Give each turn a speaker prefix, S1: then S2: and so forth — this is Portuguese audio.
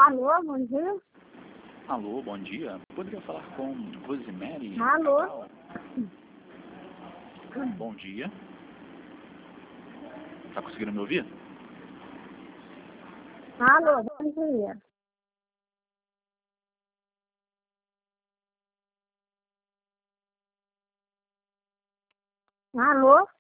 S1: Alô, bom dia.
S2: Alô, bom dia. Poderia falar com Rosemary?
S1: Alô.
S2: Bom dia. Tá conseguindo me ouvir?
S1: Alô, bom dia. Alô.